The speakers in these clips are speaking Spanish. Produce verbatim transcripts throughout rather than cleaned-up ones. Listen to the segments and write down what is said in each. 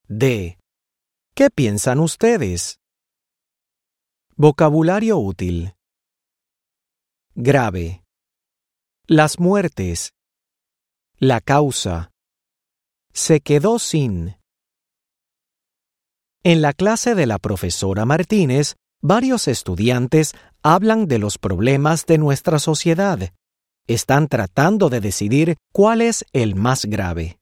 D. ¿Qué piensan ustedes? Vocabulario útil. Grave. Las muertes. La causa. Se quedó sin. En la clase de la profesora Martínez, varios estudiantes hablan de los problemas de nuestra sociedad. Están tratando de decidir cuál es el más grave.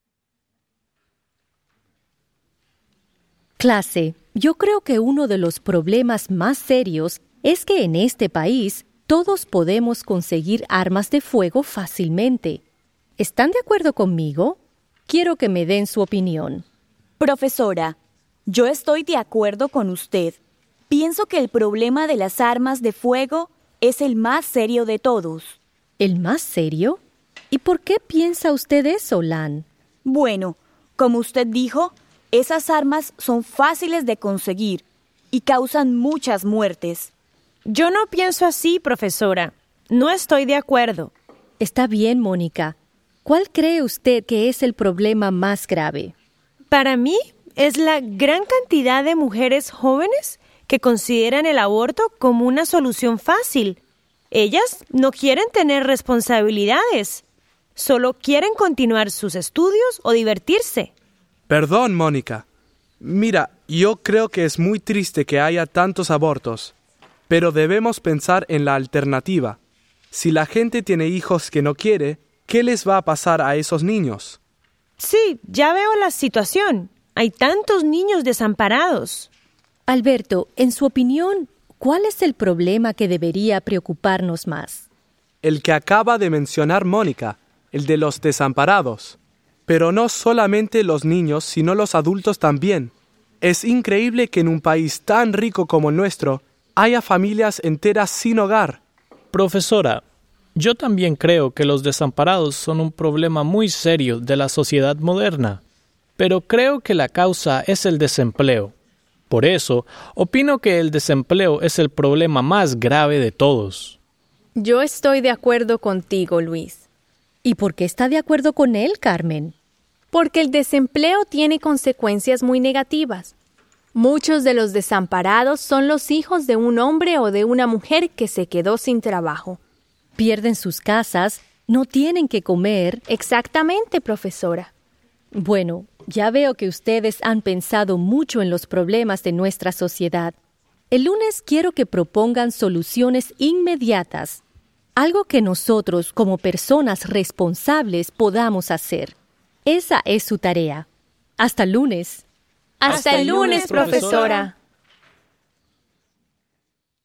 Clase, yo creo que uno de los problemas más serios es que en este país todos podemos conseguir armas de fuego fácilmente. ¿Están de acuerdo conmigo? Quiero que me den su opinión. Profesora, yo estoy de acuerdo con usted. Pienso que el problema de las armas de fuego es el más serio de todos. ¿El más serio? ¿Y por qué piensa usted eso, Lan? Bueno, como usted dijo, esas armas son fáciles de conseguir y causan muchas muertes. Yo no pienso así, profesora. No estoy de acuerdo. Está bien, Mónica. ¿Cuál cree usted que es el problema más grave? Para mí, es la gran cantidad de mujeres jóvenes que consideran el aborto como una solución fácil. Ellas no quieren tener responsabilidades. Solo quieren continuar sus estudios o divertirse. Perdón, Mónica. Mira, yo creo que es muy triste que haya tantos abortos, pero debemos pensar en la alternativa. Si la gente tiene hijos que no quiere, ¿qué les va a pasar a esos niños? Sí, ya veo la situación. Hay tantos niños desamparados. Alberto, en su opinión, ¿cuál es el problema que debería preocuparnos más? El que acaba de mencionar Mónica, el de los desamparados. Pero no solamente los niños, sino los adultos también. Es increíble que en un país tan rico como el nuestro haya familias enteras sin hogar. Profesora, yo también creo que los desamparados son un problema muy serio de la sociedad moderna, pero creo que la causa es el desempleo. Por eso, opino que el desempleo es el problema más grave de todos. Yo estoy de acuerdo contigo, Luis. ¿Y por qué está de acuerdo con él, Carmen? Porque el desempleo tiene consecuencias muy negativas. Muchos de los desamparados son los hijos de un hombre o de una mujer que se quedó sin trabajo. Pierden sus casas, no tienen que comer. Exactamente, profesora. Bueno, ya veo que ustedes han pensado mucho en los problemas de nuestra sociedad. El lunes quiero que propongan soluciones inmediatas. Algo que nosotros, como personas responsables, podamos hacer. Esa es su tarea. Hasta el lunes. Hasta, Hasta el lunes, lunes profesora. profesora.